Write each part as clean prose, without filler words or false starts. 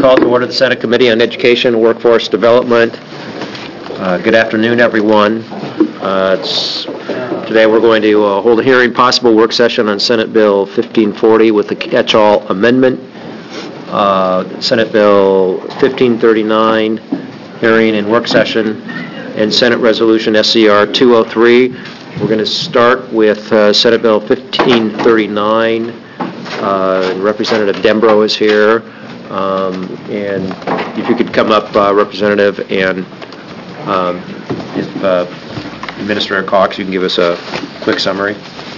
Call to order the Senate Committee on Education and Workforce Development. Good afternoon, everyone. Today we're going to hold a hearing, possible work session on Senate Bill 1540 with the catch-all amendment. Senate Bill 1539, hearing and work session, and Senate Resolution SCR 203. We're going to start with Senate Bill 1539. Representative Dembro is here. And if you could come up, Representative, and if Administrator Cox, you can give us a quick summary.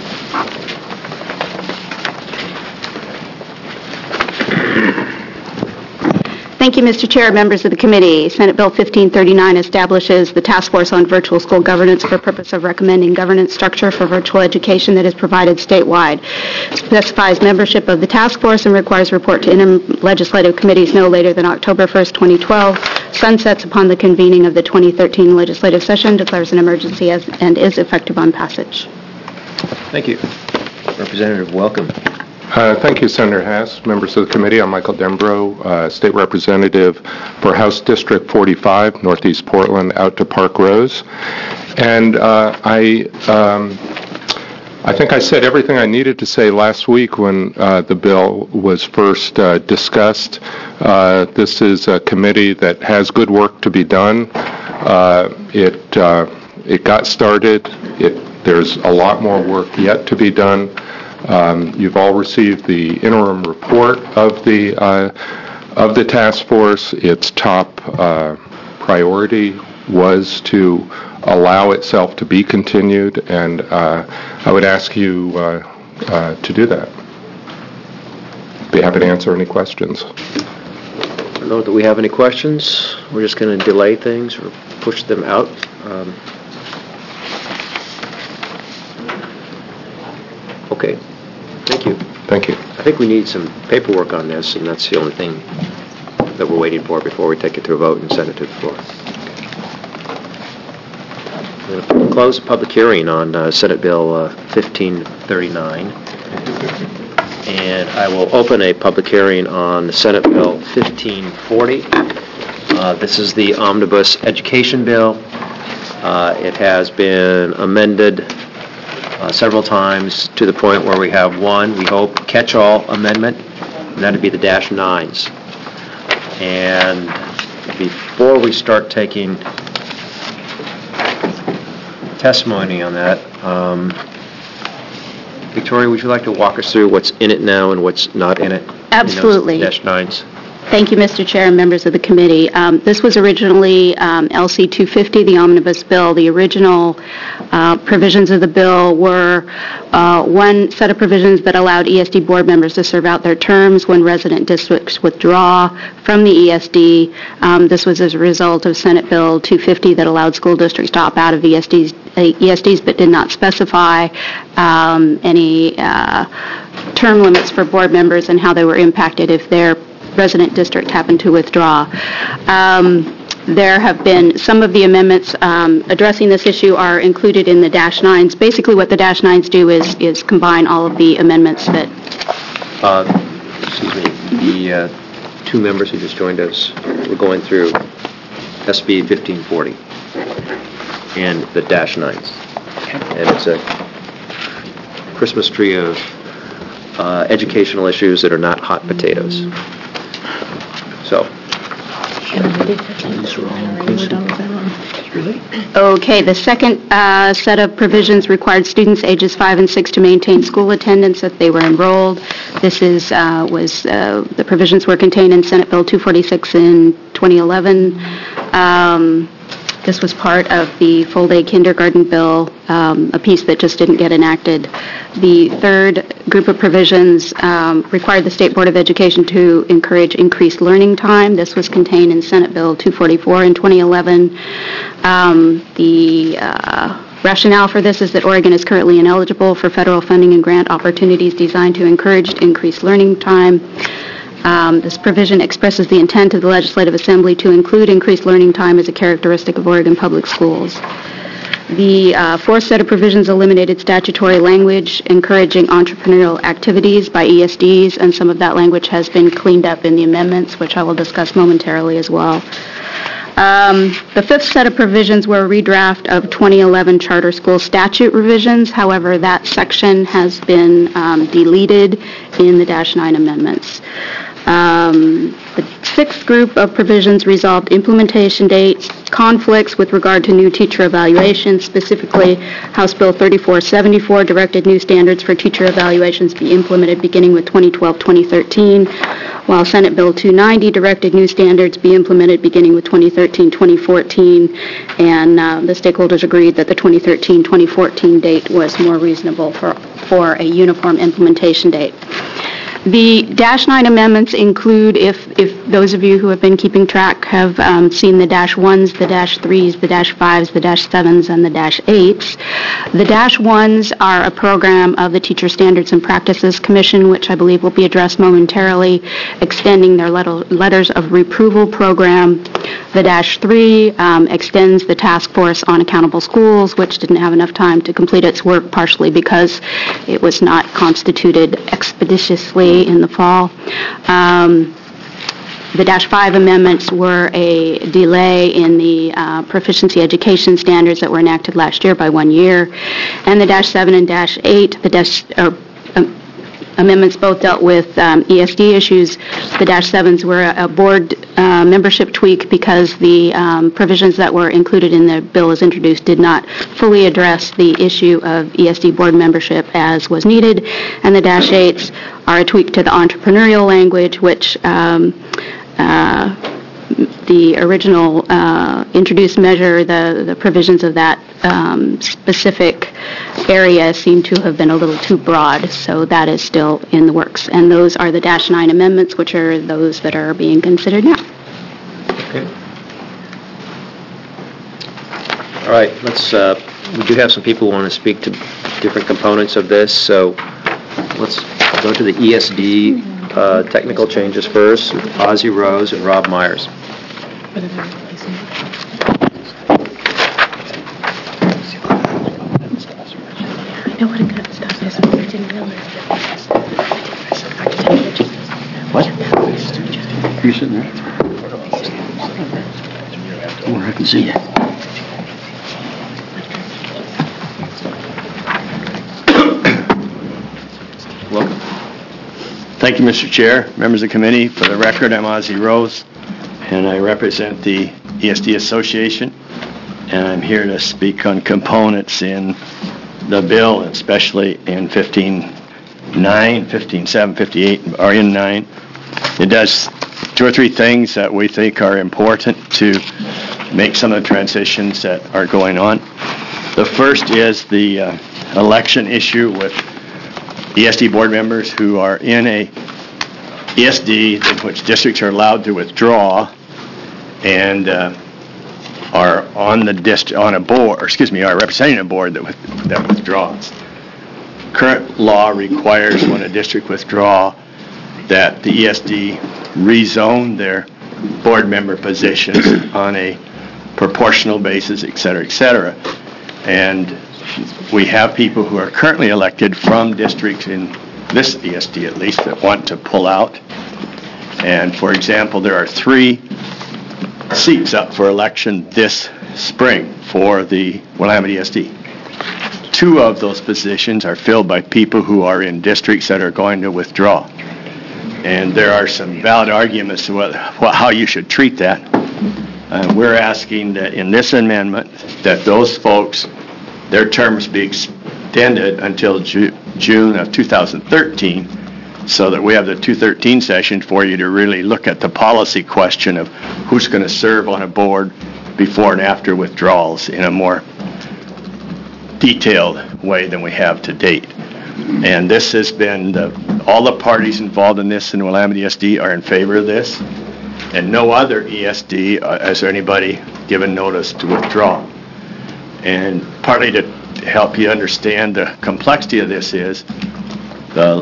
Thank you, Mr. Chair, members of the committee. Senate Bill 1539 establishes the Task Force on Virtual School Governance for purpose of recommending governance structure for virtual education that is provided statewide. It specifies membership of the task force and requires report to interim legislative committees no later than October 1st, 2012. Sunsets upon the convening of the 2013 legislative session, declares an emergency and is effective on passage. Thank you. Representative, welcome. Thank you, Senator Haas. Members of the committee, I'm Michael Dembro, State Representative for House District 45, Northeast Portland, out to Park Rose. And I think I said everything I needed to say last week when the bill was first discussed. This is a committee that has good work to be done. It got started. There's a lot more work yet to be done. You've all received the interim report of the task force. Its top priority was to allow itself to be continued, and I would ask you to do that. Be happy to answer any questions. I don't know that we have any questions. We're just going to delay things or push them out. Okay. Thank you. Thank you. I think we need some paperwork on this, and that's the only thing that we're waiting for before we take it to a vote and send it to the floor. I'm going to close the public hearing on Senate Bill 1539, and I will open a public hearing on Senate Bill 1540. This is the Omnibus Education Bill. It has been amended several times to the point where we have one, we hope, catch-all amendment, and that would be the -9s. And before we start taking testimony on that, Victoria, would you like to walk us through what's in it now and what's not in it? Absolutely. In those -9s. Thank you, Mr. Chair and members of the committee. This was originally LC 250, the omnibus bill. The original provisions of the bill were one set of provisions that allowed ESD board members to serve out their terms when resident districts withdraw from the ESD. This was as a result of Senate Bill 250 that allowed school districts to opt out of ESDs but did not specify any term limits for board members and how they were impacted if their resident district happened to withdraw. There have been some of the amendments addressing this issue are included in the -9s. Basically what the -9s do is combine all of the amendments that... Excuse me. The two members who just joined us were going through SB 1540 and the -9s. And it's a Christmas tree of educational issues that are not hot potatoes. So. Okay, the second set of provisions required students ages 5 and 6 to maintain school attendance if they were enrolled. This is the provisions were contained in Senate Bill 246 in 2011. This was part of the full-day kindergarten bill, a piece that just didn't get enacted. The third group of provisions required the State Board of Education to encourage increased learning time. This was contained in Senate Bill 244 in 2011. The rationale for this is that Oregon is currently ineligible for federal funding and grant opportunities designed to encourage increased learning time. This provision expresses the intent of the Legislative Assembly to include increased learning time as a characteristic of Oregon public schools. The fourth set of provisions eliminated statutory language encouraging entrepreneurial activities by ESDs, and some of that language has been cleaned up in the amendments, which I will discuss momentarily as well. The fifth set of provisions were a redraft of 2011 charter school statute revisions. However, that section has been deleted in the -9 amendments. The sixth group of provisions resolved implementation dates, conflicts with regard to new teacher evaluations. Specifically, House Bill 3474 directed new standards for teacher evaluations be implemented beginning with 2012-2013, while Senate Bill 290 directed new standards be implemented beginning with 2013-2014, and the stakeholders agreed that the 2013-2014 date was more reasonable for a uniform implementation date. The -9 amendments include, if those of you who have been keeping track have seen the -1s, the -3s, the -5s, the -7s, and the -8s. The -1s are a program of the Teacher Standards and Practices Commission, which I believe will be addressed momentarily, extending their letters of reproval program. The -3 extends the Task Force on Accountable Schools, which didn't have enough time to complete its work, partially because it was not constituted expeditiously in the fall. The -5 amendments were a delay in the proficiency education standards that were enacted last year by 1 year. And the -7 and -8, amendments both dealt with ESD issues. The -7s were a board membership tweak because the provisions that were included in the bill as introduced did not fully address the issue of ESD board membership as was needed. And the -8s are a tweak to the entrepreneurial language, which the original introduced measure, the provisions of that specific area seem to have been a little too broad, so that is still in the works. And those are the -9 amendments, which are those that are being considered now. Okay. All right, we do have some people who want to speak to different components of this, so let's go to the ESD technical changes first, Ozzie Rose and Rob Myers. I know what a good stuff is, but I didn't realize that. What? You sitting there? Where I can see you. Welcome. Thank you, Mr. Chair, members of the committee. For the record, I'm Ozzie Rose, and I represent the ESD Association, and I'm here to speak on components in the bill, especially in 15.9, 15.7, 58, or in 9. It does 2 or 3 things that we think are important to make some of the transitions that are going on. The first is the election issue with ESD board members who are in a ESD in which districts are allowed to withdraw and are on a board, are representing a board that withdraws. Current law requires when a district withdraws that the ESD rezone their board member positions on a proportional basis, et cetera, et cetera. And we have people who are currently elected from districts in this ESD at least that want to pull out. And for example, there are 3 seats up for election this spring for the Willamette ESD. 2 of those positions are filled by people who are in districts that are going to withdraw. And there are some valid arguments to how you should treat that. We're asking that in this amendment that those folks, their terms be extended until June of 2013 so that we have the 2013 session for you to really look at the policy question of who's going to serve on a board before and after withdrawals in a more detailed way than we have to date. And this has been, all the parties involved in this in Willamette ESD are in favor of this, and no other ESD has anybody given notice to withdraw. And partly to help you understand the complexity of this is the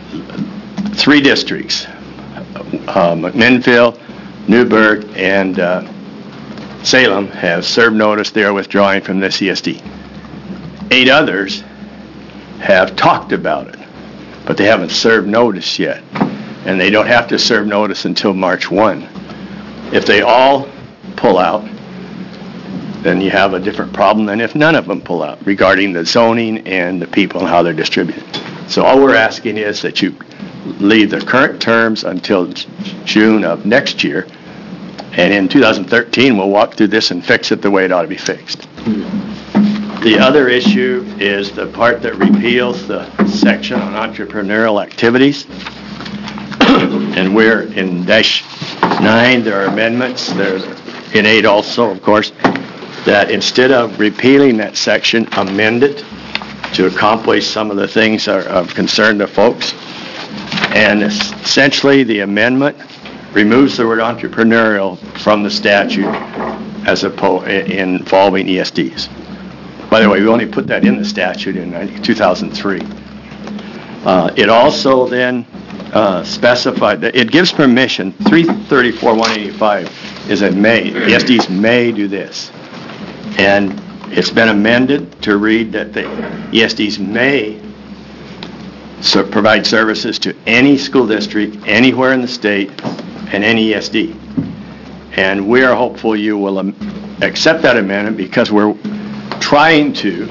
3 districts, McMinnville, Newburgh, and Salem have served notice they are withdrawing from this ESD. 8 others have talked about it, but they haven't served notice yet. And they don't have to serve notice until March 1. If they all pull out, then you have a different problem than if none of them pull out regarding the zoning and the people and how they're distributed. So all we're asking is that you leave the current terms until June of next year, and in 2013 we'll walk through this and fix it the way it ought to be fixed. The other issue is the part that repeals the section on entrepreneurial activities. And we're in -9, there are amendments, there's in 8 also, of course, that instead of repealing that section, amend it to accomplish some of the things that are of concern to folks. And essentially, the amendment removes the word entrepreneurial from the statute as involving ESDs. By the way, we only put that in the statute in 2003. It also then specified that it gives permission. 334-185 is a may. ESDs may do this. And it's been amended to read that the ESDs may provide services to any school district, anywhere in the state, and any ESD. And we are hopeful you will accept that amendment because we're trying to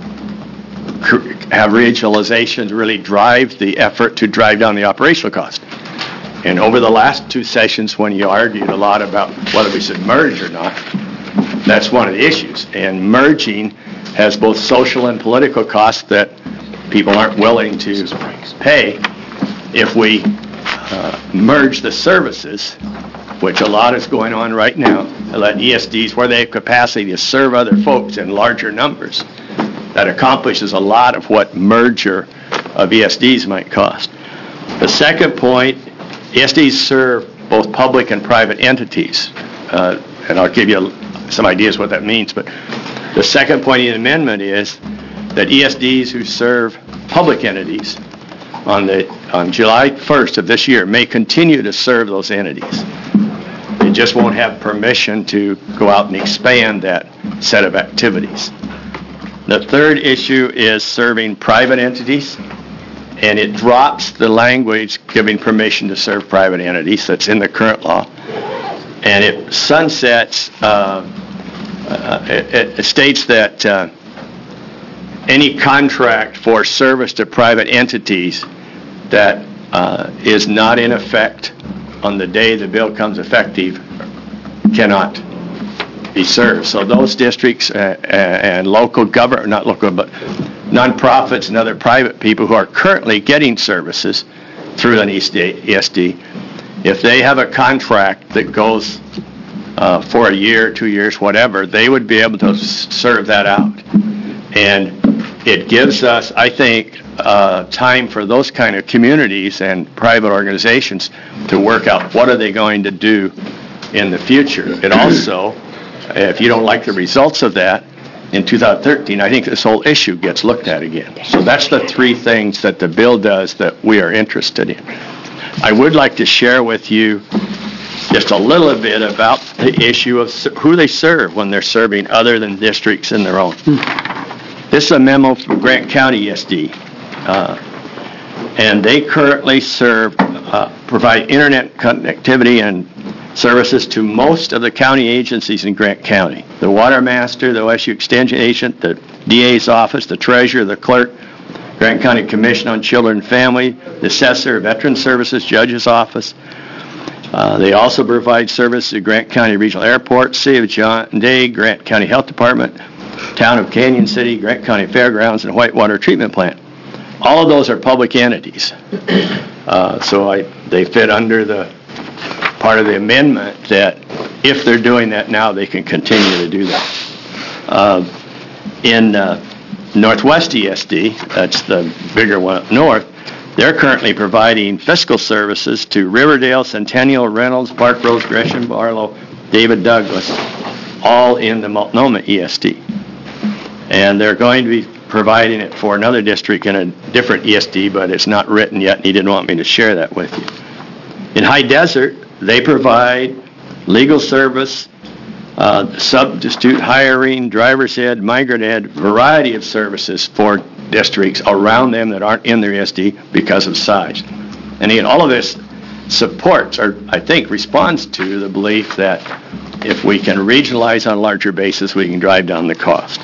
have regionalization to really drive the effort to drive down the operational cost. And over the last 2 sessions when you argued a lot about whether we should merge or not, that's one of the issues. And merging has both social and political costs that people aren't willing to pay. If we merge the services, which a lot is going on right now, and let ESDs, where they have capacity to serve other folks in larger numbers, that accomplishes a lot of what merger of ESDs might cost. The second point, ESDs serve both public and private entities. And I'll give you some ideas what that means. But the second point in the amendment is that ESDs who serve public entities on July 1st of this year may continue to serve those entities. They just won't have permission to go out and expand that set of activities. The third issue is serving private entities, and it drops the language giving permission to serve private entities that's in the current law. And it sunsets, it states that any contract for service to private entities that is not in effect on the day the bill comes effective cannot be served. So those districts and local government, not local, but nonprofits and other private people who are currently getting services through an ESD, if they have a contract that goes for a year, 2 years, whatever, they would be able to serve that out. And it gives us, I think, time for those kind of communities and private organizations to work out what are they going to do in the future. It also, if you don't like the results of that, in 2013, I think this whole issue gets looked at again. So that's the 3 things that the bill does that we are interested in. I would like to share with you just a little bit about the issue of who they serve when they're serving other than districts in their own. This is a memo from Grant County ESD, and they currently provide internet connectivity and services to most of the county agencies in Grant County. The Water Master, the OSU Extension Agent, the DA's office, the Treasurer, the Clerk, Grant County Commission on Children and Family, the Assessor, Veteran Services, Judge's Office. They also provide service to Grant County Regional Airport, City of John Day, Grant County Health Department, Town of Canyon City, Grant County Fairgrounds, and Whitewater Treatment Plant. All of those are public entities. So they fit under the part of the amendment that if they're doing that now, they can continue to do that. In Northwest ESD, that's the bigger one up north, they're currently providing fiscal services to Riverdale, Centennial, Reynolds, Park Rose, Gresham, Barlow, David Douglas, all in the Multnomah ESD. And they're going to be providing it for another district in a different ESD, but it's not written yet, and he didn't want me to share that with you. In High Desert, they provide legal service substitute hiring, driver's ed, migrant ed, variety of services for districts around them that aren't in their ESD because of size. And again, all of this supports, or I think responds to the belief that if we can regionalize on a larger basis, we can drive down the cost.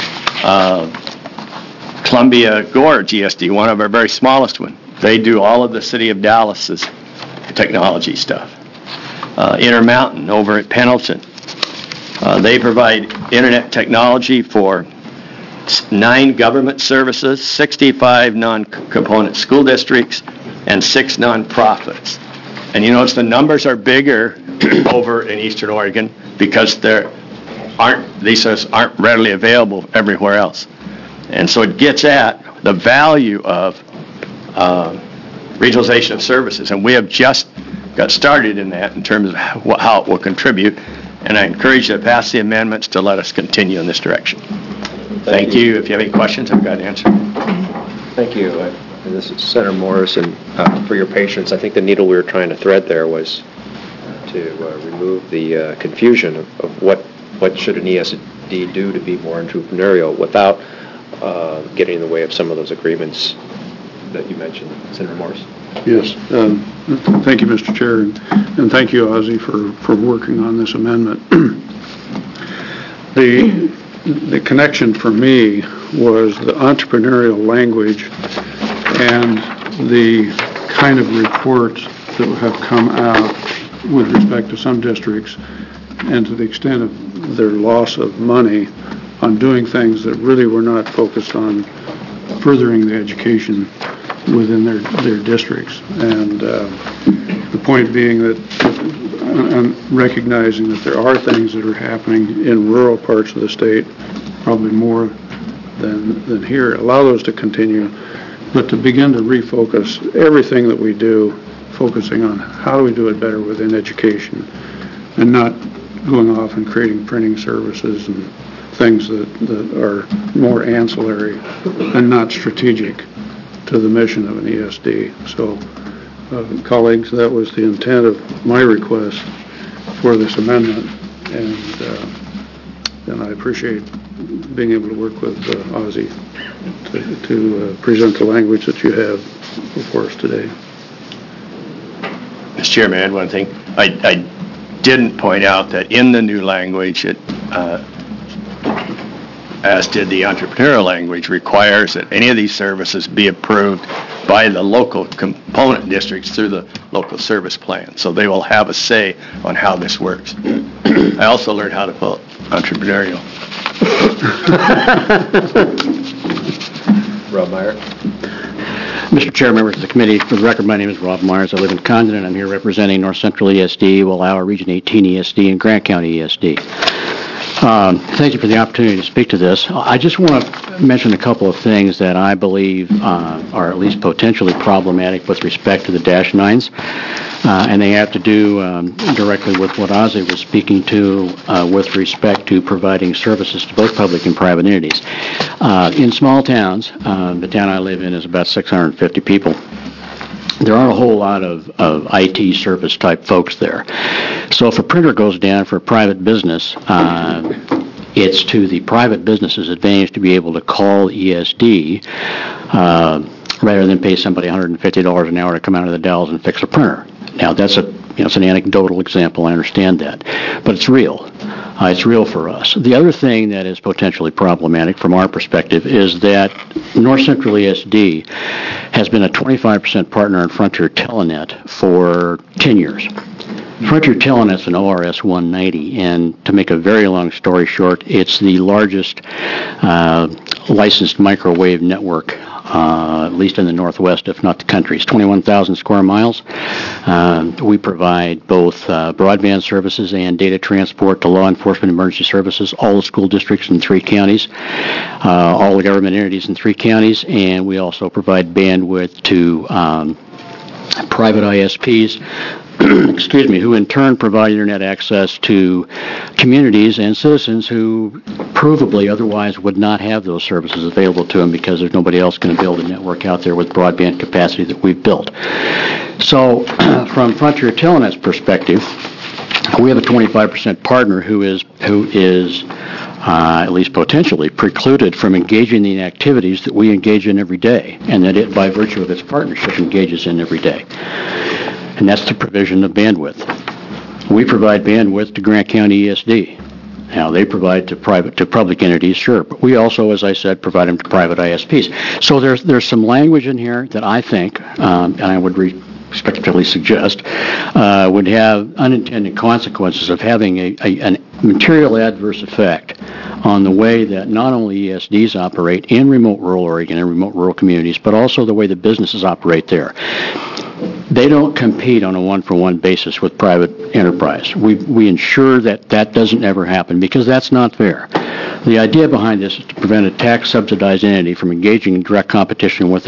Columbia Gorge ESD, one of our very smallest ones, they do all of the City of Dallas's technology stuff. Intermountain over at Pendleton, they provide internet technology for 9 government services, 65 non-component school districts, and 6 nonprofits. And you notice the numbers are bigger over in Eastern Oregon because these services aren't readily available everywhere else. And so it gets at the value of regionalization of services. And we have just got started in that in terms of how it will contribute. And I encourage you to pass the amendments to let us continue in this direction. Thank you. If you have any questions, I've got an answer. Thank you. And this is Senator Morris, and for your patience. I think the needle we were trying to thread there was to remove the confusion of what should an ESD do to be more entrepreneurial without getting in the way of some of those agreements that you mentioned. Senator Morris? Yes. Thank you, Mr. Chair, and thank you, Ozzie, for working on this amendment. The connection for me was the entrepreneurial language and the kind of reports that have come out with respect to some districts and to the extent of their loss of money on doing things that really were not focused on furthering the education within their districts. And the point being that recognizing that there are things that are happening in rural parts of the state, probably more than here, allow those to continue, but to begin to refocus everything that we do, focusing on how do we do it better within education and not going off and creating printing services and things that are more ancillary and not strategic to the mission of an ESD. So, colleagues, that was the intent of my request for this amendment, and I appreciate being able to work with Ozzie to present the language that you have before us today. Mr. Chairman, one thing I didn't point out that in the new language, it, as did the entrepreneurial language, requires that any of these services be approved by the local component districts through the local service plan. So they will have a say on how this works. I also learned how to spell entrepreneurial. Rob Meyer. Mr. Chair, members of the committee, for the record, my name is Rob Myers. I live in Condon, and I'm here representing North Central ESD, Wallowa Region 18 ESD, and Grant County ESD. Thank you for the opportunity to speak to this. I just want to mention a couple of things that I believe are at least potentially problematic with respect to the Dash 9s, and they have to do directly with what Ozzie was speaking to with respect to providing services to both public and private entities. In small towns, the town I live in is about 650 people. There aren't a whole lot of IT service type folks there. So if a printer goes down for a private business, it's to the private business's advantage to be able to call ESD rather than pay somebody $150 an hour to come out of the Dalles and fix a printer. Now that's it's an anecdotal example, I understand that, but it's real. It's real for us. The other thing that is potentially problematic from our perspective is that North Central ESD has been a 25% partner in Frontier Telenet for 10 years. Frontier Telenet's an ORS 190, and to make a very long story short, it's the largest licensed microwave network, at least in the Northwest, if not the country. It's 21,000 square miles. We provide both broadband services and data transport to law enforcement emergency services, all the school districts in 3 counties, all the government entities in 3 counties, and we also provide bandwidth to private ISPs, excuse me, who in turn provide internet access to communities and citizens who provably otherwise would not have those services available to them because there's nobody else going to build a network out there with broadband capacity that we've built. So from Frontier Telenet's perspective, We have a 25% partner who is at least potentially precluded from engaging in the activities that we engage in every day, and that it, by virtue of its partnership, engages in every day. And that's the provision of bandwidth. We provide bandwidth to Grant County ESD. Now, they provide to public entities, sure, but we also, as I said, provide them to private ISPs. So there's some language in here that I think, and I would respectfully suggest, would have unintended consequences of having a material adverse effect on the way that not only ESDs operate in remote rural Oregon and remote rural communities, but also the way the businesses operate there. They don't compete on a one-for-one basis with private enterprise. We ensure that doesn't ever happen because that's not fair. The idea behind this is to prevent a tax-subsidized entity from engaging in direct competition with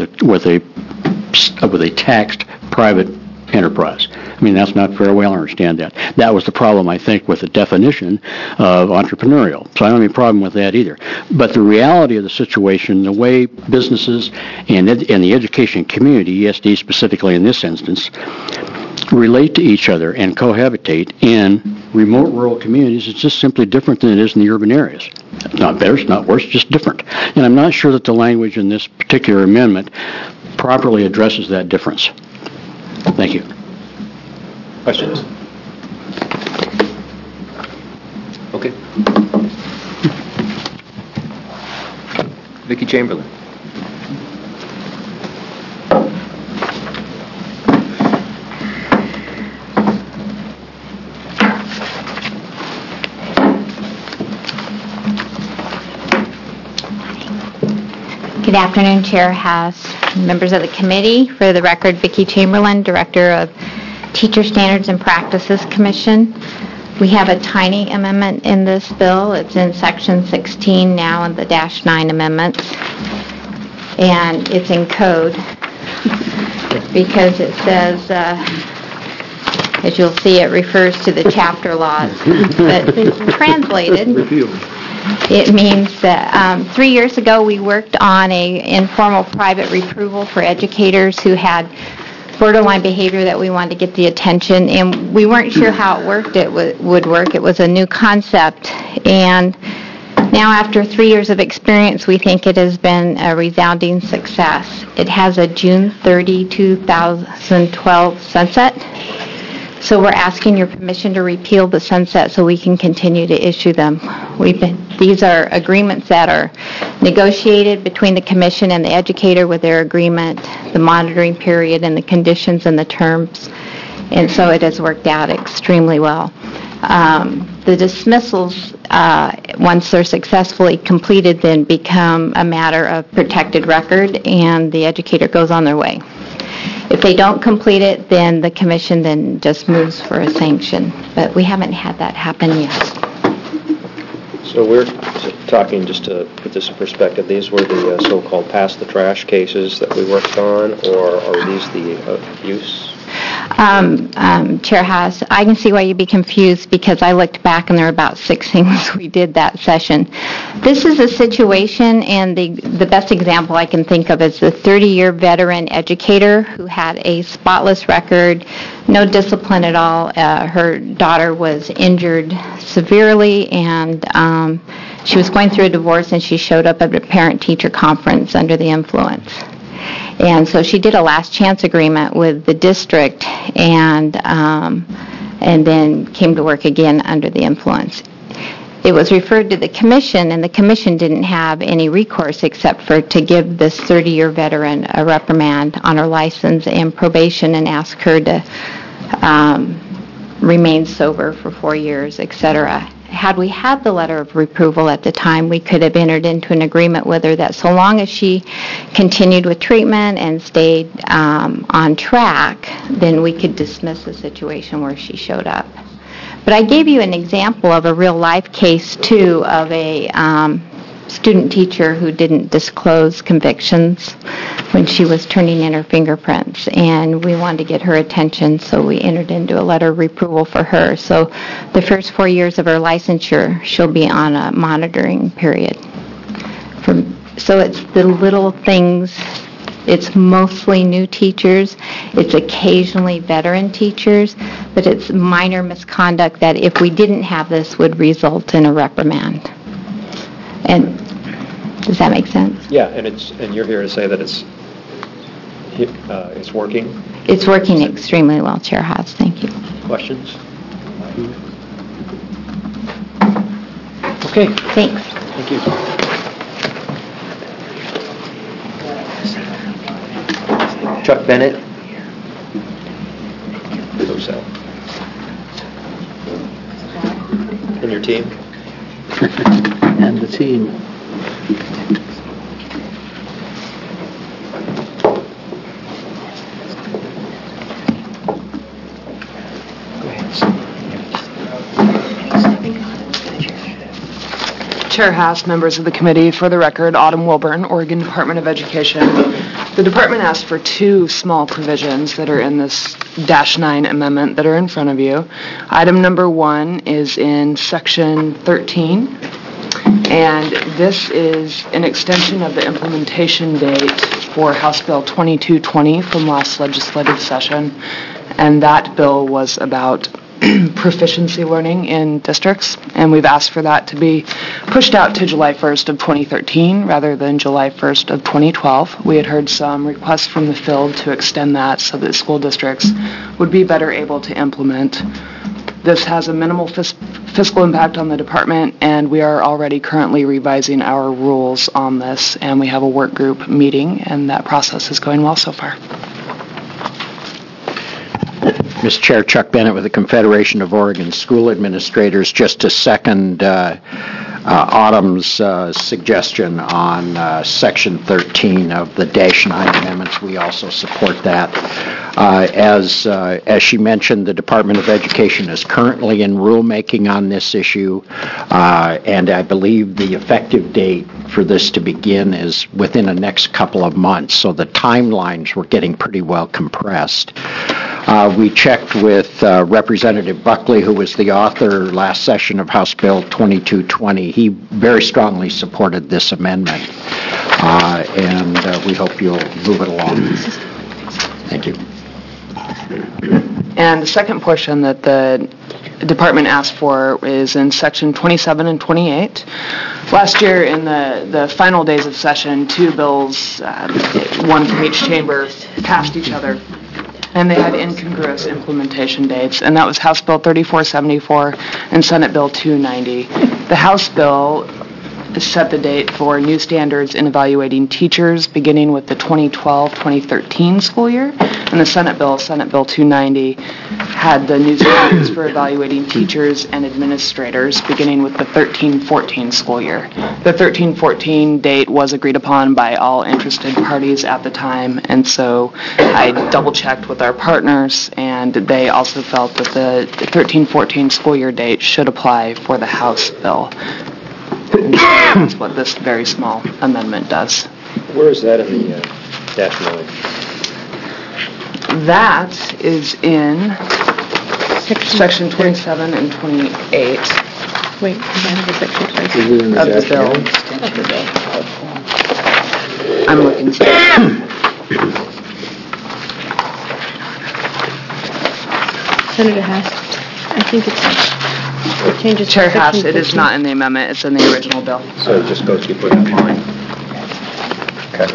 a taxed private enterprise. I mean, that's not fair. We all understand that. That was the problem, I think, with the definition of entrepreneurial. So I don't have any problem with that either. But the reality of the situation, the way businesses and the education community, ESD specifically in this instance, relate to each other and cohabitate in remote rural communities, it's just simply different than it is in the urban areas. It's not better, it's not worse, just different. And I'm not sure that the language in this particular amendment properly addresses that difference. Thank you. Questions? Okay. Vicki Chamberlain. Good afternoon, Chair Haas, members of the committee. For the record, Vicki Chamberlain, Director of Teacher Standards and Practices Commission. We have a tiny amendment in this bill. It's in Section 16 now in the -9 amendments. And it's in code because it says, as you'll see, it refers to the chapter laws. But translated, it means that 3 years ago we worked on an informal private reproval for educators who had borderline behavior that we wanted to get the attention, and we weren't sure how it worked. It would work. It was a new concept, and now after 3 years of experience, we think it has been a resounding success. It has a June 30, 2012 sunset, so we're asking your permission to repeal the sunset so we can continue to issue them. These are agreements that are negotiated between the commission and the educator with their agreement, the monitoring period, and the conditions and the terms. And so it has worked out extremely well. The dismissals, once they're successfully completed, then become a matter of protected record, and the educator goes on their way. If they don't complete it, then the commission then just moves for a sanction. But we haven't had that happen yet. So we're talking, just to put this in perspective, these were the so-called pass the trash cases that we worked on, or are these the abuse? Chair Haas, I can see why you'd be confused because I looked back and there are about 6 things we did that session. This is a situation, and the best example I can think of is the 30-year veteran educator who had a spotless record, no discipline at all. Her daughter was injured severely, and she was going through a divorce, and she showed up at a parent-teacher conference under the influence. And so she did a last chance agreement with the district and then came to work again under the influence. It was referred to the commission, and the commission didn't have any recourse except for to give this 30-year veteran a reprimand on her license and probation and ask her to remain sober for 4 years, etc. Had we had the letter of reproval at the time, we could have entered into an agreement with her that so long as she continued with treatment and stayed on track, then we could dismiss the situation where she showed up. But I gave you an example of a real-life case, too, of a student teacher who didn't disclose convictions when she was turning in her fingerprints, and we wanted to get her attention, so we entered into a letter of reproval for her. So the first 4 years of her licensure, she'll be on a monitoring period. So it's the little things It's mostly new teachers. It's occasionally veteran teachers, but it's minor misconduct that if we didn't have this would result in a reprimand. And does that make sense? Yeah, and you're here to say that it's working? It's working extremely well, Chair Haas. Thank you. Questions? Okay. Thanks. Thank you. Chuck Bennett. And your team? And the team. Chair Haas, members of the committee, for the record, Autumn Wilburn, Oregon Department of Education. The department asked for two small provisions that are in this -9 amendment that are in front of you. Item number 1 is in section 13, and this is an extension of the implementation date for House Bill 2220 from last legislative session, and that bill was about proficiency learning in districts, and we've asked for that to be pushed out to July 1st of 2013 rather than July 1st of 2012. We had heard some requests from the field to extend that so that school districts would be better able to implement. This has a minimal fiscal impact on the department, and we are already currently revising our rules on this, and we have a work group meeting, and that process is going well so far. Mr. Chair, Chuck Bennett with the Confederation of Oregon School Administrators. Just to second Autumn's suggestion on Section 13 of the -9 amendments, we also support that. As she mentioned, the Department of Education is currently in rulemaking on this issue, and I believe the effective date for this to begin is within the next couple of months, so the timelines were getting pretty well compressed. We checked with Representative Buckley, who was the author last session of House Bill 2220. He very strongly supported this amendment, and we hope you'll move it along. Thank you. And the second portion that the department asked for is in section 27 and 28. Last year, in the final days of session, two bills, one from each chamber, passed each other, and they had incongruous implementation dates, and that was House Bill 3474 and Senate Bill 290. The House bill set the date for new standards in evaluating teachers beginning with the 2012-2013 school year, and the Senate Bill 290, had the new standards for evaluating teachers and administrators beginning with the 13-14 school year. The 13-14 date was agreed upon by all interested parties at the time, and so I double-checked with our partners, and they also felt that the 13-14 school year date should apply for the House bill. And so that's what this very small amendment does. Where is that in the -9? That is in section 27 and 28 Wait, is that the section 27? of the bill. I'm looking. Senator Haas, I think it changes. Chair Haas, it is not in the amendment, it's in the original bill. So it just goes before that line. Okay.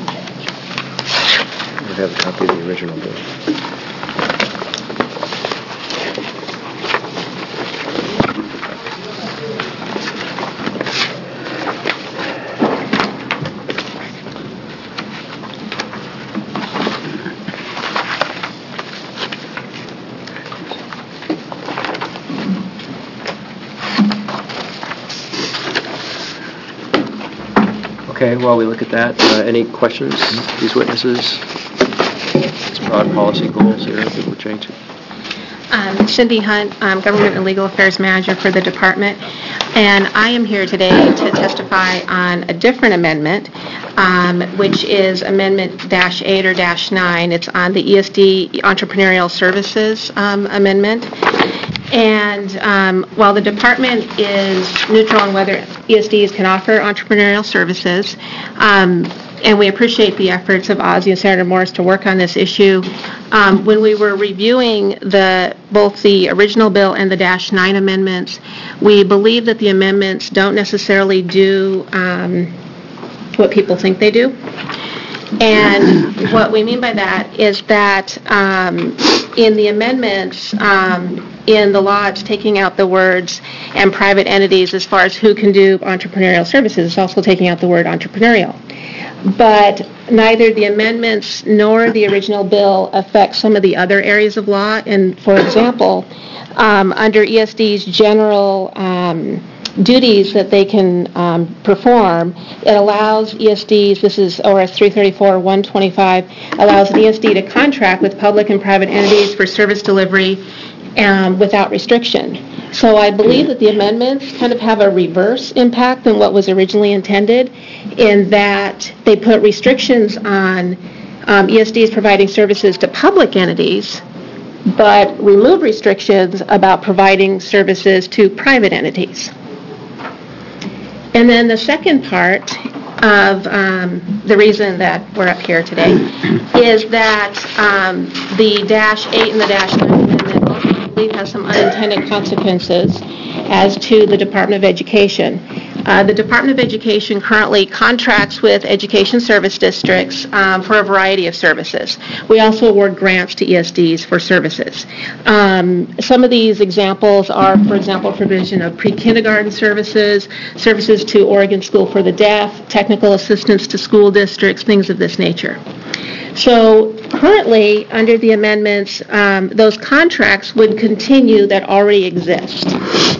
We have a copy of the original bill. Okay, while we look at that, any questions, these witnesses? These broad policy goals here that we're changing? Cindy Hunt, Government and Legal Affairs Manager for the department, and I am here today to testify on a different amendment, which is Amendment -8 or -9. It's on the ESD Entrepreneurial Services Amendment. And while the department is neutral on whether ESDs can offer entrepreneurial services, and we appreciate the efforts of Ozzie and Senator Morris to work on this issue. When we were reviewing both the original bill and the -9 amendments, we believe that the amendments don't necessarily do what people think they do. And what we mean by that is that in the amendments, in the law, it's taking out the words "and private entities" as far as who can do entrepreneurial services. It's also taking out the word "entrepreneurial." But neither the amendments nor the original bill affect some of the other areas of law. And, for example, under ESD's general duties that they can perform, it allows ESDs, this is ORS 334-125, allows an ESD to contract with public and private entities for service delivery without restriction. So I believe that the amendments kind of have a reverse impact than what was originally intended, in that they put restrictions on ESDs providing services to public entities, but remove restrictions about providing services to private entities. And then the second part of the reason that we're up here today is that the -8 and the -9 amendment also, I believe, has some unintended consequences as to the Department of Education. The Department of Education currently contracts with education service districts for a variety of services. We also award grants to ESDs for services. Some of these examples are, for example, provision of pre-kindergarten services, services to Oregon School for the Deaf, technical assistance to school districts, things of this nature. So currently, under the amendments, those contracts would continue that already exist.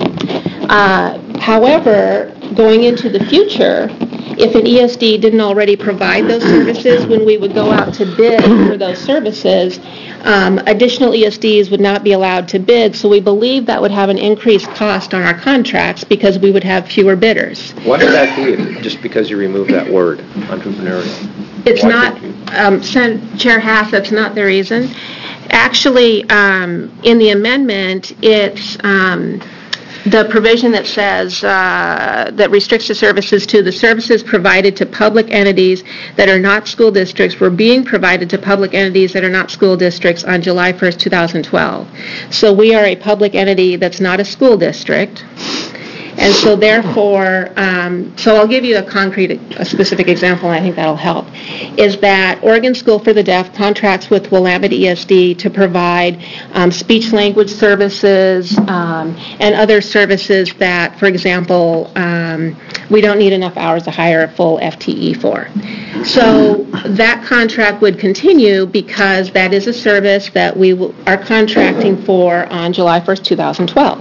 However, going into the future, if an ESD didn't already provide those services, when we would go out to bid for those services, additional ESDs would not be allowed to bid, so we believe that would have an increased cost on our contracts because we would have fewer bidders. Why would that be, just because you remove that word, entrepreneurial? It's not, Chair Haas, that's not the reason. Actually, in the amendment, it's the provision that says that restricts the services to the services provided to public entities that are not school districts were being provided to public entities that are not school districts on July 1st, 2012. So we are a public entity that's not a school district. And so therefore, so I'll give you a specific example, and I think that'll help, is that Oregon School for the Deaf contracts with Willamette ESD to provide speech-language services and other services that, for example, we don't need enough hours to hire a full FTE for. So that contract would continue because that is a service that we are contracting for on July 1st, 2012.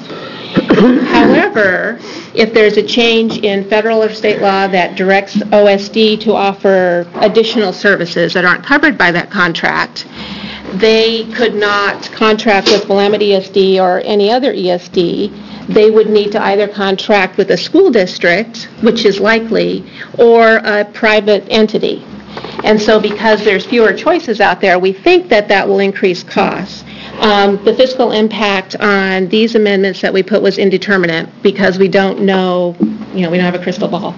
However, if there's a change in federal or state law that directs OSD to offer additional services that aren't covered by that contract, they could not contract with Willamette ESD or any other ESD. They would need to either contract with a school district, which is likely, or a private entity. And so because there's fewer choices out there, we think that that will increase costs. The fiscal impact on these amendments that we put was indeterminate because we don't know, we don't have a crystal ball.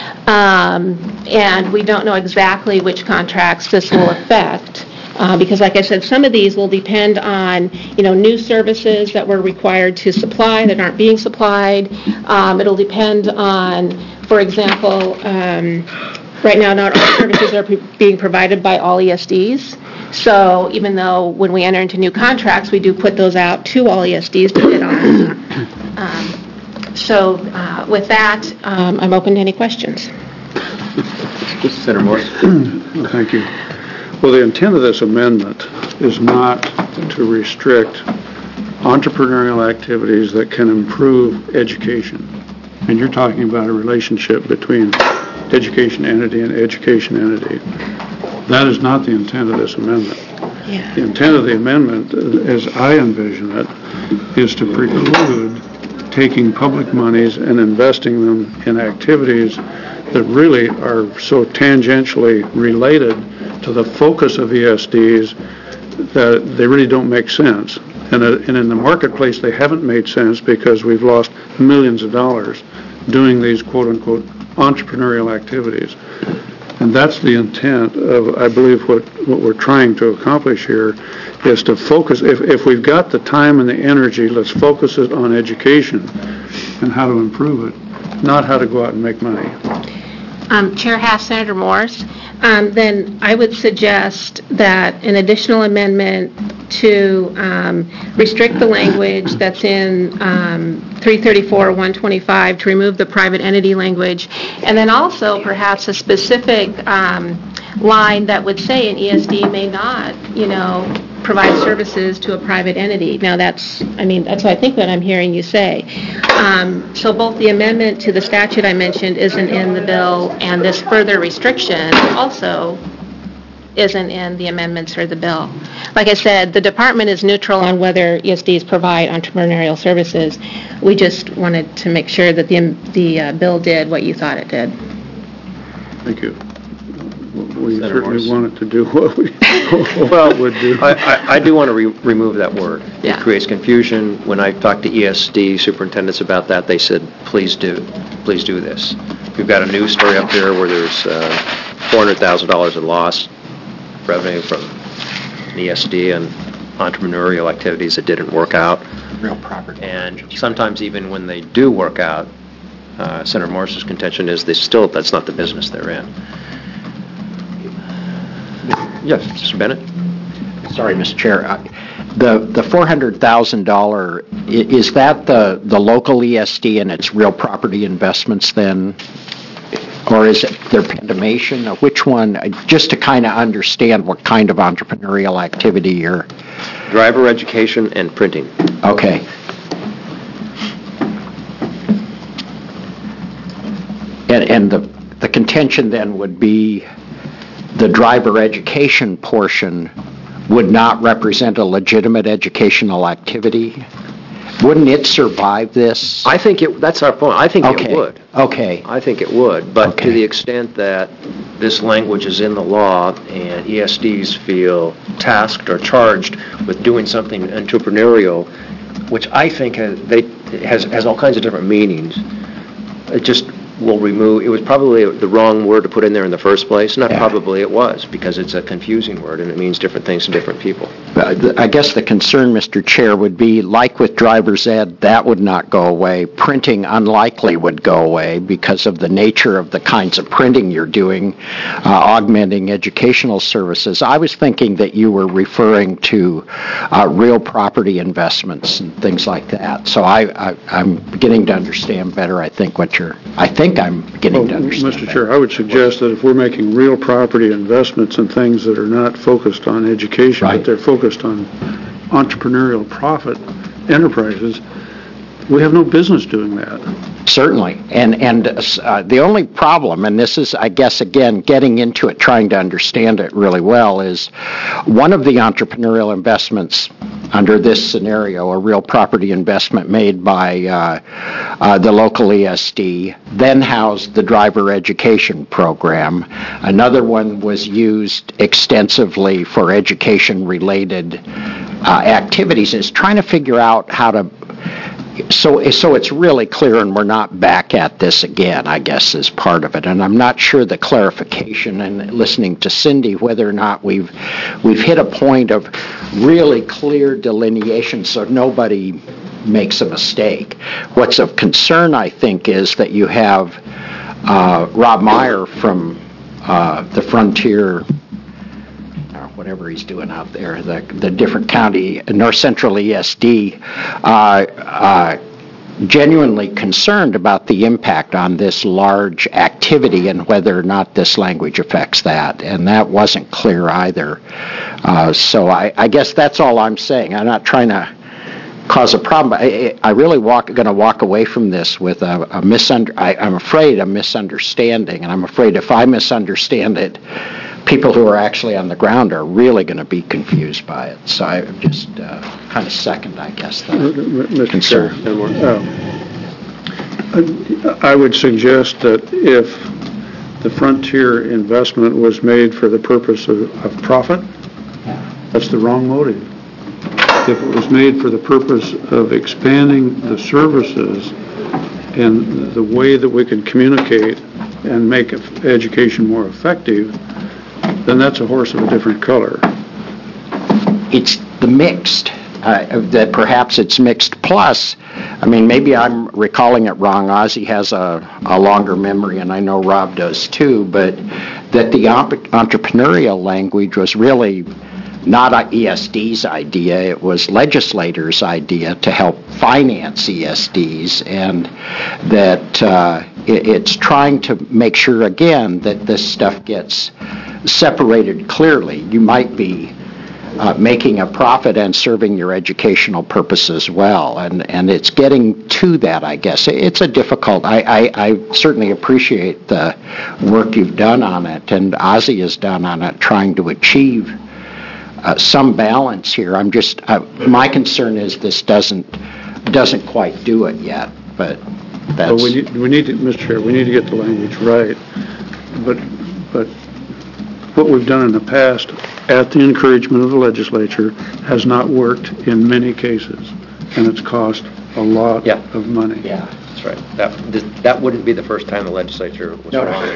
And we don't know exactly which contracts this will affect. Because, like I said, some of these will depend on, new services that we're required to supply that aren't being supplied. It'll depend on, for example, right now not all services are being provided by all ESDs. So even though when we enter into new contracts, we do put those out to all ESDs to bid on. So with that, I'm open to any questions. Senator Morris. Thank you. Well, the intent of this amendment is not to restrict entrepreneurial activities that can improve education. And you're talking about a relationship between education entity and education entity. That is not the intent of this amendment. Yeah. The intent of the amendment, as I envision it, is to preclude taking public monies and investing them in activities that really are so tangentially related to the focus of ESDs that they really don't make sense. And in the marketplace, they haven't made sense because we've lost millions of dollars doing these quote-unquote entrepreneurial activities. And that's the intent of, I believe, what we're trying to accomplish here is to focus, if we've got the time and the energy, let's focus it on education and how to improve it, not how to go out and make money. Chair Haas, Senator Morse, then I would suggest that an additional amendment to restrict the language that's in 334-125 to remove the private entity language, and then also perhaps a specific line that would say an ESD may not, provide services to a private entity. Now that's what I think that I'm hearing you say. So both the amendment to the statute I mentioned isn't in the bill, and this further restriction also isn't in the amendments or the bill. Like I said, the department is neutral on whether ESDs provide entrepreneurial services. We just wanted to make sure that the bill did what you thought it did. Thank you. We certainly wanted to do what we would do. I do want to remove that word. Yeah. It creates confusion. When I talked to ESD superintendents about that, they said, please do this. We've got a news story up there where there's $400,000 in lost revenue from ESD and entrepreneurial activities that didn't work out. Real property. And sometimes even when they do work out, Senator Morris's contention is that's not the business they're in. Yes, Mr. Bennett? Sorry, Mr. Chair. The $400,000, is that the local ESD and its real property investments then? Or is it their Pandemation? Which one? Just to kind of understand what kind of entrepreneurial activity you're... Driver education and printing. Okay. And the contention then would be the driver education portion would not represent a legitimate educational activity? Wouldn't it survive this? I think that's our point. I think it would. Okay. I think it would, but to the extent that this language is in the law and ESDs feel tasked or charged with doing something entrepreneurial, which I think has all kinds of different meanings, it just will remove, it was probably the wrong word to put in there in the first place. Not probably, it was, because it's a confusing word and it means different things to different people. I guess the concern, Mr. Chair, would be, like with driver's ed, that would not go away. Printing unlikely would go away because of the nature of the kinds of printing you're doing, augmenting educational services. I was thinking that you were referring to real property investments and things like that. So I'm beginning to understand better, I'm beginning to understand Mr. Chair, I would suggest that if we're making real property investments in things that are not focused on education, but they're focused on entrepreneurial profit enterprises, we have no business doing that. Certainly. And the only problem, and this is, I guess, again, getting into it, trying to understand it really well, is one of the entrepreneurial investments under this scenario, a real property investment made by the local ESD, then housed the driver education program. Another one was used extensively for education-related activities. It's trying to figure out how to... So it's really clear, and we're not back at this again, I guess, is part of it. And I'm not sure the clarification, and listening to Cindy, whether or not we've hit a point of really clear delineation so nobody makes a mistake. What's of concern, I think, is that you have Rob Meyer from the Frontier, whatever he's doing out there, the different county, North Central ESD, genuinely concerned about the impact on this large activity and whether or not this language affects that. And that wasn't clear either. So I guess that's all I'm saying. I'm not trying to cause a problem. I really going to walk away from this with I'm afraid a misunderstanding. And I'm afraid if I misunderstand it, people who are actually on the ground are really going to be confused by it. So I just kind of second, I guess, the concern. I would suggest that if the Frontier investment was made for the purpose of profit, that's the wrong motive. If it was made for the purpose of expanding the services and the way that we can communicate and make education more effective, then that's a horse of a different color. It's the mixed, that perhaps it's mixed plus. I mean, maybe I'm recalling it wrong. Ozzie has a longer memory, and I know Rob does too, but that the entrepreneurial language was really not ESD's idea, it was legislators' idea to help finance ESDs, and that it's trying to make sure, again, that this stuff gets separated clearly. You might be making a profit and serving your educational purpose as well, and it's getting to that, I guess. It's a difficult, I certainly appreciate the work you've done on it, and Ozzie has done on it, trying to achieve some balance here. I'm just, my concern is this doesn't quite do it yet, but that's... Well, we need to, Mr. Chair, we need to get the language right, but what we've done in the past, at the encouragement of the legislature, has not worked in many cases, and it's cost a lot of money. Yeah, that's right. That wouldn't be the first time the legislature was wrong.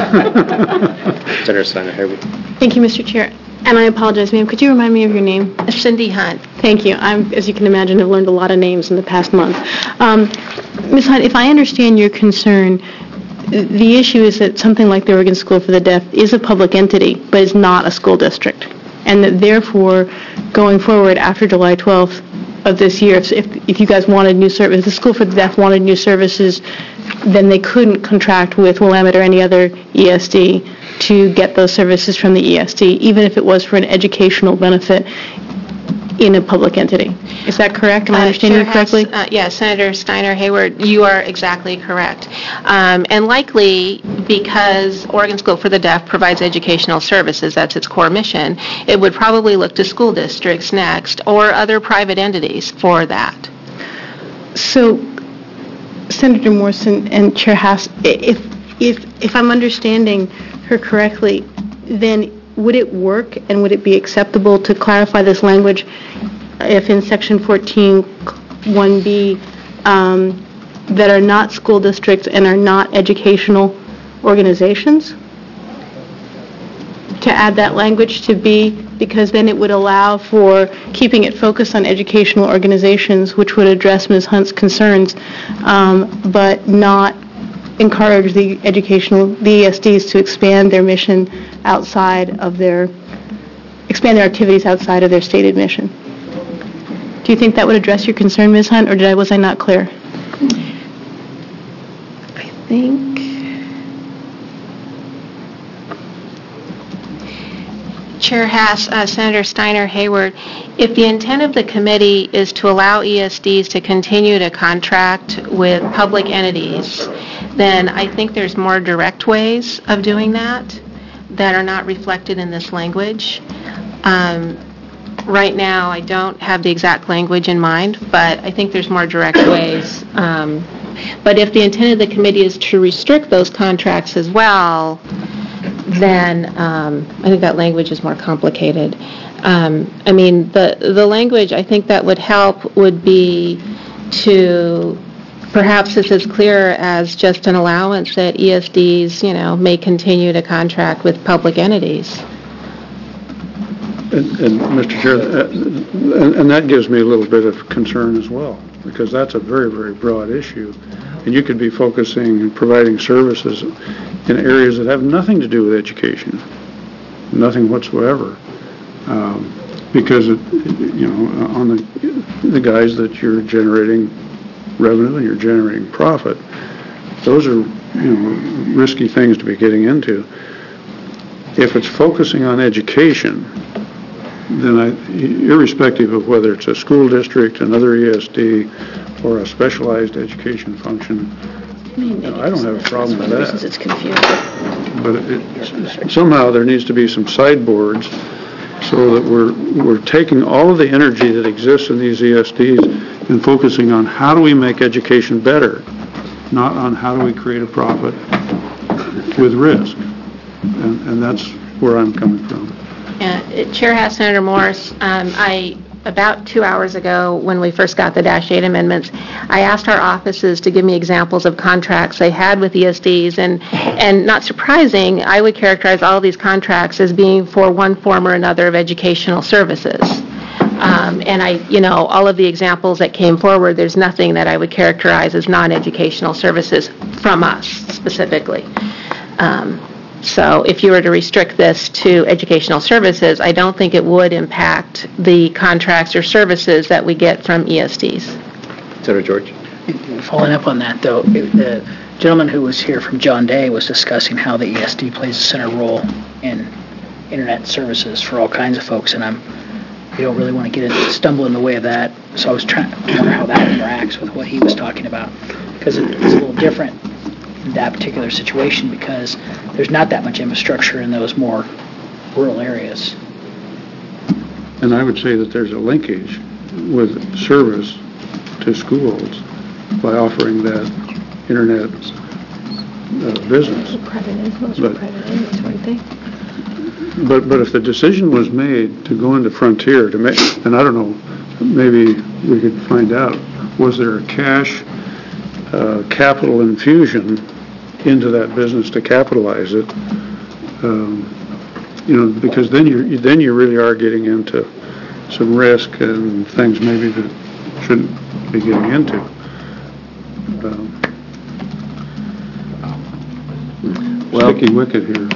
Senator Steiner, Hayward. Thank you, Mr. Chair. And I apologize, ma'am. Could you remind me of your name? Cindy Hunt. Thank you. As you can imagine, I've learned a lot of names in the past month. Ms. Hunt, if I understand your concern, the issue is that something like the Oregon School for the Deaf is a public entity, but is not a school district. And that therefore, going forward after July 12th of this year, if you guys wanted new services, if the School for the Deaf wanted new services, then they couldn't contract with Willamette or any other ESD to get those services from the ESD, even if it was for an educational benefit in a public entity. Is that correct? Am I understanding you correctly? Yes, Senator Steiner Hayward, you are exactly correct. And likely, because Oregon School for the Deaf provides educational services, that's its core mission, it would probably look to school districts next or other private entities for that. So, Senator Morrison and Chair Haas, if I'm understanding her correctly, then would it work and would it be acceptable to clarify this language if in Section 14(1)(b) that are not school districts and are not educational organizations? To add that language to B, because then it would allow for keeping it focused on educational organizations, which would address Ms. Hunt's concerns, but not encourage the ESDs to expand their mission expand their activities outside of their stated mission. Do you think that would address your concern, Ms. Hunt, or was I not clear? I think... Chair Haas, Senator Steiner Hayward, if the intent of the committee is to allow ESDs to continue to contract with public entities, then I think there's more direct ways of doing that are not reflected in this language. Right now, I don't have the exact language in mind, but I think there's more direct ways. But if the intent of the committee is to restrict those contracts as well, then I think that language is more complicated. I mean, the language I think that would help would be to perhaps it's as clear as just an allowance that ESDs, may continue to contract with public entities. And Mr. Chair, and that gives me a little bit of concern as well, because that's a very, very broad issue. And you could be focusing and providing services in areas that have nothing to do with education, nothing whatsoever, because, on the guise that you're generating revenue and you're generating profit. Those are, risky things to be getting into. If it's focusing on education, then irrespective of whether it's a school district, another ESD, or a specialized education function, I don't have a problem with that. It's confusing. But somehow there needs to be some sideboards so that we're taking all of the energy that exists in these ESDs and focusing on how do we make education better, not on how do we create a profit with risk. And that's where I'm coming from. Chair Haas, Senator Morris, I about 2 hours ago, when we first got the Dash 8 amendments, I asked our offices to give me examples of contracts they had with ESDs, and not surprising, I would characterize all of these contracts as being for one form or another of educational services. And all of the examples that came forward, there's nothing that I would characterize as non-educational services from us specifically. So if you were to restrict this to educational services, I don't think it would impact the contracts or services that we get from ESDs. Senator George? Following up on that, though, the gentleman who was here from John Day was discussing how the ESD plays a center role in Internet services for all kinds of folks, and we don't really want to stumble in the way of that. So I was trying to wonder how that interacts with what he was talking about, because it's a little different in that particular situation because there's not that much infrastructure in those more rural areas. And I would say that there's a linkage with service to schools by offering that Internet business. But if the decision was made to go into Frontier, and I don't know, maybe we could find out, was there a cash capital infusion into that business to capitalize it? Because then you really are getting into some risk and things maybe that shouldn't be getting into. Sticky wicket here.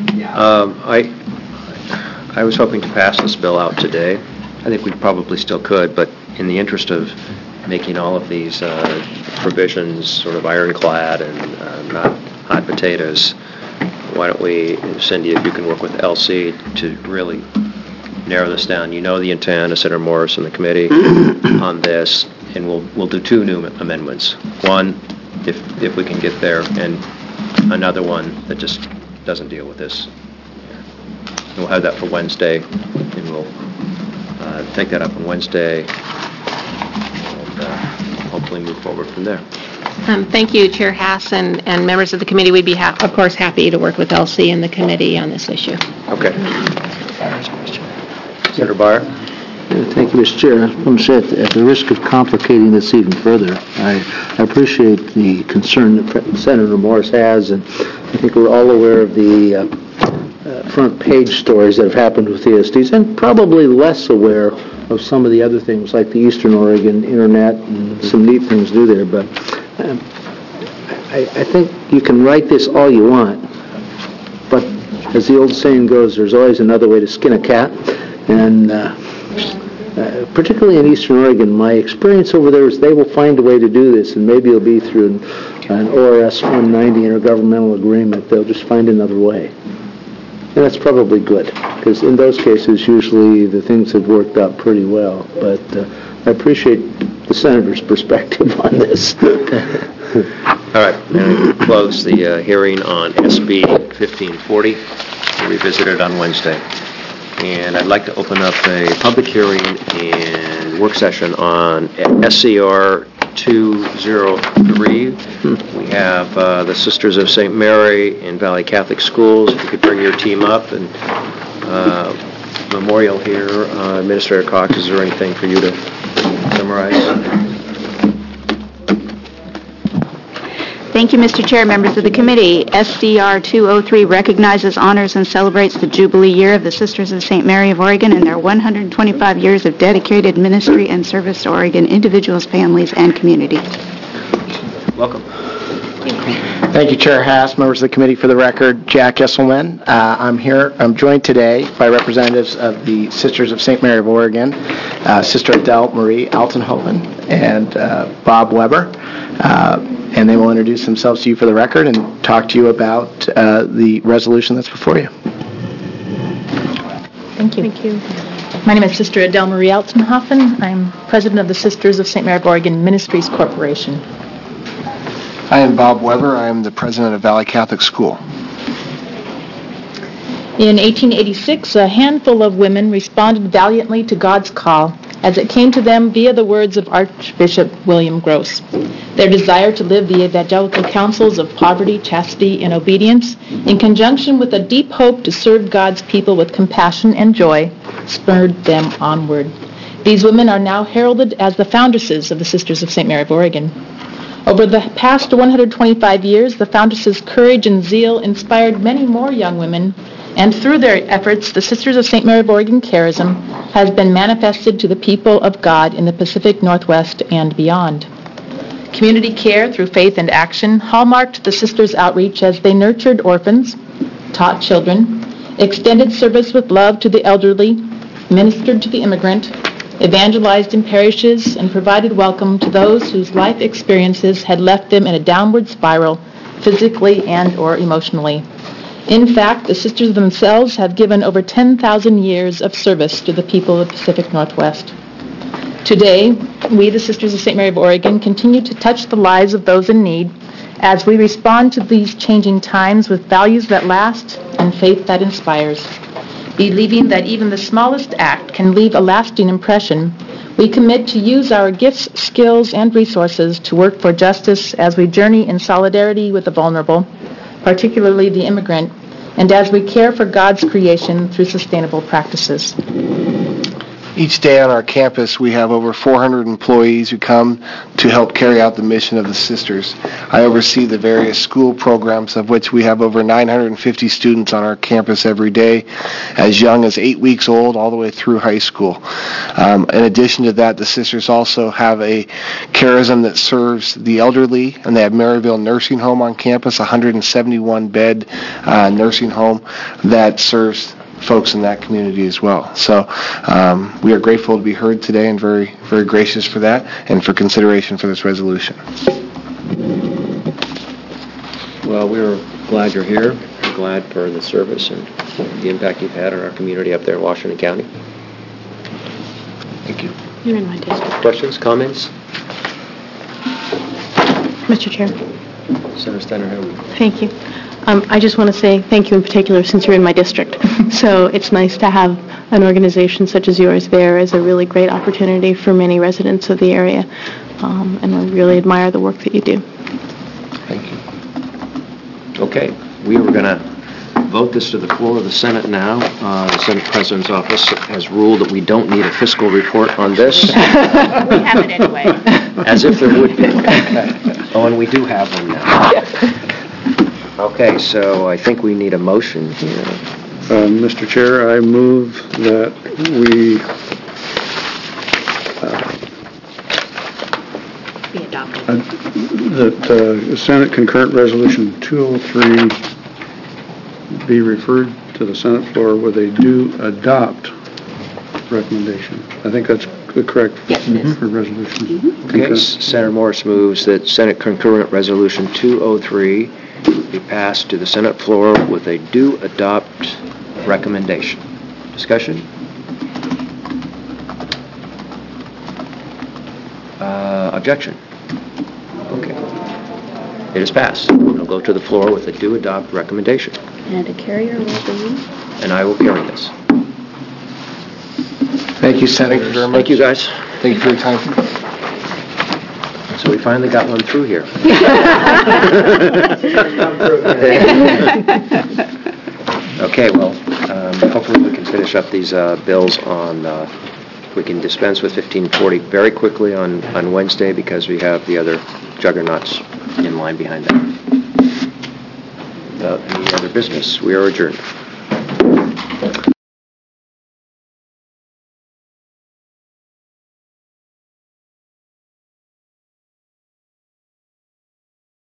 I was hoping to pass this bill out today. I think we probably still could, but in the interest of making all of these provisions sort of ironclad and not hot potatoes, why don't we, Cindy, if you can work with LC to really narrow this down. You know the intent of Senator Morris and the committee on this, and we'll do two new amendments. One, if we can get there, and another one that just doesn't deal with this. And we'll have that for Wednesday, and we'll take that up on Wednesday, and hopefully move forward from there. Thank you, Chair Haas, and members of the committee. We'd be, of course, happy to work with LC and the committee on this issue. Okay. Senator Byer? Thank you, Mr. Chair. I want to say, at the risk of complicating this even further, I appreciate the concern that Senator Morris has, and I think we're all aware of the front page stories that have happened with ESDs, and probably less aware of some of the other things like the Eastern Oregon Internet and some neat things to do there. But I think you can write this all you want, but as the old saying goes, there's always another way to skin a cat. And particularly in Eastern Oregon, my experience over there is they will find a way to do this, and maybe it'll be through an ORS 190 intergovernmental agreement. They'll just find another way. And that's probably good, because in those cases, usually the things have worked out pretty well. But I appreciate the Senator's perspective on this. All right, now we close the hearing on SB 1540. We'll revisit it on Wednesday. And I'd like to open up a public hearing and work session on SCR 203. We have the Sisters of St. Mary in Valley Catholic Schools. If you could bring your team up, and memorial here. Administrator Cox, is there anything for you to summarize? Thank you, Mr. Chair, members of the committee. SDR 203 recognizes, honors, and celebrates the Jubilee Year of the Sisters of St. Mary of Oregon and their 125 years of dedicated ministry and service to Oregon individuals, families, and communities. Welcome. Thank you, Chair Haas, members of the committee. For the record, Jack Esselman. I'm joined today by representatives of the Sisters of St. Mary of Oregon, Sister Adele Marie Altenhoven, and Bob Weber. And they will introduce themselves to you for the record and talk to you about the resolution that's before you. Thank you. Thank you. My name is Sister Adele Marie Altenhofen. I'm president of the Sisters of St. Mary of Oregon Ministries Corporation. I am Bob Weber. I am the president of Valley Catholic School. In 1886, a handful of women responded valiantly to God's call as it came to them via the words of Archbishop William Gross. Their desire to live the evangelical counsels of poverty, chastity, and obedience, in conjunction with a deep hope to serve God's people with compassion and joy, spurred them onward. These women are now heralded as the foundresses of the Sisters of St. Mary of Oregon. Over the past 125 years, the foundresses' courage and zeal inspired many more young women, and through their efforts, the Sisters of St. Mary of Oregon charism has been manifested to the people of God in the Pacific Northwest and beyond. Community care through faith and action hallmarked the sisters' outreach as they nurtured orphans, taught children, extended service with love to the elderly, ministered to the immigrant, evangelized in parishes, and provided welcome to those whose life experiences had left them in a downward spiral, physically and or emotionally. In fact, the sisters themselves have given over 10,000 years of service to the people of the Pacific Northwest. Today, we, the Sisters of St. Mary of Oregon, continue to touch the lives of those in need as we respond to these changing times with values that last and faith that inspires. Believing that even the smallest act can leave a lasting impression, we commit to use our gifts, skills, and resources to work for justice as we journey in solidarity with the vulnerable, particularly the immigrant, and as we care for God's creation through sustainable practices. Each day on our campus, we have over 400 employees who come to help carry out the mission of the sisters. I oversee the various school programs, of which we have over 950 students on our campus every day, as young as 8 weeks old all the way through high school. In addition to that, the sisters also have a charism that serves the elderly, and they have Maryville Nursing Home on campus, a 171-bed nursing home that serves folks in that community as well. So we are grateful to be heard today and very, very gracious for that and for consideration for this resolution. Well, we're glad you're here. We're glad for the service and the impact you've had on our community up there in Washington County. Thank you. You're in my district. Questions, comments? Mr. Chair. Senator Steiner. Thank you. I just want to say thank you in particular since you're in my district. So it's nice to have an organization such as yours there as a really great opportunity for many residents of the area. And I really admire the work that you do. Thank you. Okay, we were going to vote this to the floor of the Senate now. The Senate President's Office has ruled that we don't need a fiscal report on this. We have it anyway. As if there would be. Oh, and we do have one now. Yes. Okay, so I think we need a motion here. Mr. Chair, I move that we Be adopted. that Senate Concurrent Resolution 203 be referred to the Senate floor with a do adopt recommendation. I think that's the correct for resolution. Okay, Senator Morris moves that Senate Concurrent Resolution 203 be passed to the Senate floor with a do adopt recommendation. Discussion? Objection? Okay. It is passed. We'll go to the floor with a do adopt recommendation. And a carrier will be... And I will carry this. Thank you, Senator. Very much. Thank you, guys. Thank you for your time. So we finally got one through here. Okay, well, hopefully we can finish up these bills on, we can dispense with 1540 very quickly on Wednesday because we have the other juggernauts in line behind that. Without any other business, we are adjourned.